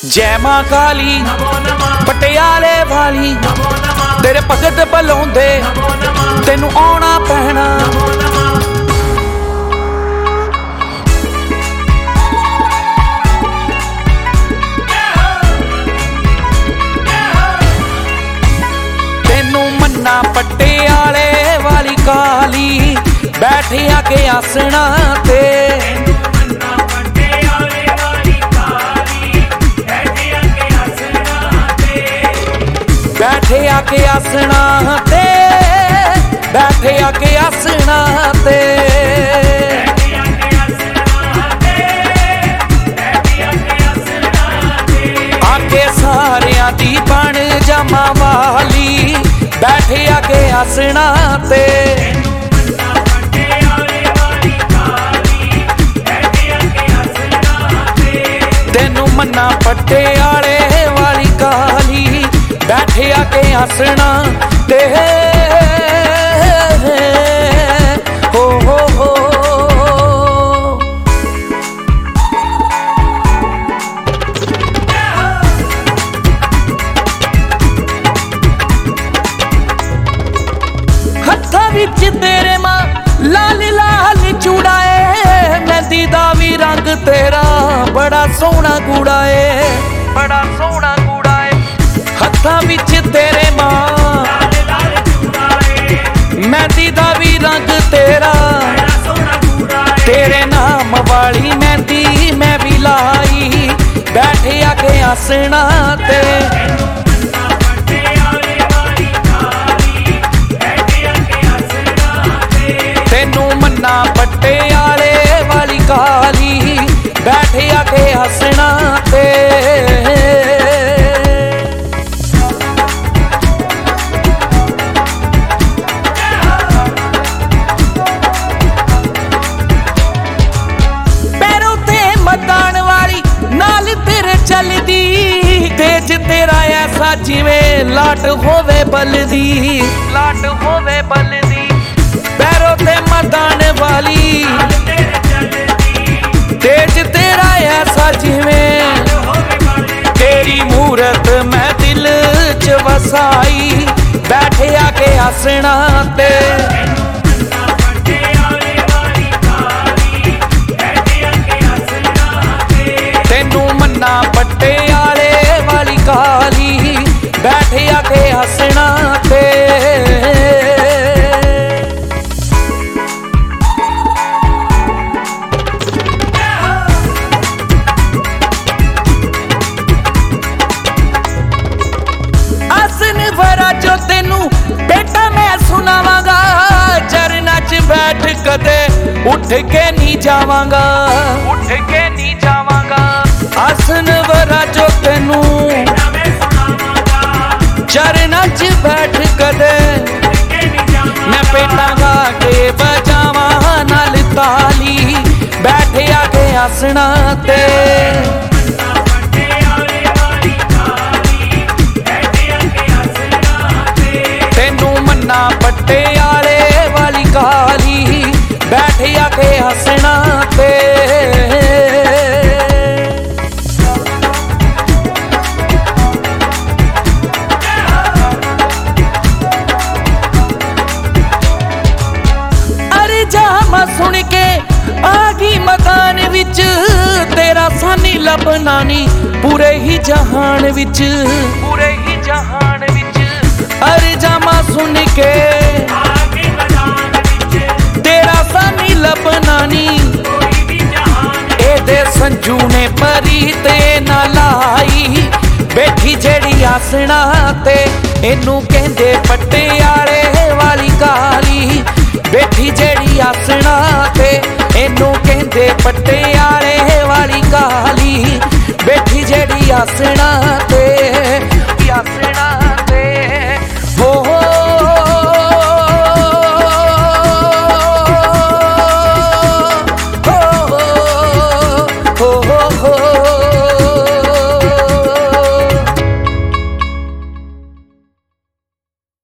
जय मां काली पटियाले वाली तेरे भगत बुलाउंदे तेनू आउणा पैना। तेनू मन्ना पटियाले वाली काली बैठे आके आसना ते बैठे आके आसना ते बैठे आके आसना ते आके सारियां दी बन जमा वाली बैठे आके आसना ते तेनू मन्ना पटियाले वाली काली बैठे आके हसना ते हो हत्था विच तेरे मां लाल लाल चूड़ाए मेहंदी दा भी रंग तेरा बड़ा सोहना गुड़ाए बड़ा सोहना हत्था विच तेरे मां मेहंदी दा भी रंग तेरा तेरे नाम वाली मेहंदी मैं भी लाई बैठे आके हसना ते तेनू मन्ना पटियाले वाली काली बैठे आके हसना ते चलदी तेज तेरा ऐसा जिवें लाट होवे बलदी लाट होवे बलदी पैरों ते मदान वाली तेज तेरा ऐसा जिवें तेरी मूरत मैं दिल च वसाई बैठे आके हसना ते पटियाले वाली काली बैठे आके हसना ते आसन वरा जो तेनू बेटा मैं सुनावांगा चरना च बैठ कदे उठ के नहीं जावांगा उठ के नहीं जावांगा आसन वरा जो तेनू चरना च बैठ कदे मैं पेटा गा के बजावा नाल ताली बैठे आके हसना ते तेनू मन्ना पटियाले वाली काली बैठे आके हसना ते सुन के आगी मकान विच तेरा सानी लभना नी पूरे ही जहान विच पूरे ही जहान विच अरजामा सुन के तेरा सानी लभना नी एदे संजू ने परी ते ना लाई बैठी जेड़ी आसना ते इनू कहंदे पटियाले वाली काली बैठी जेड़ी आसना ते इनू कहंदे पटियाले वाली काली बैठी जेड़ी आसना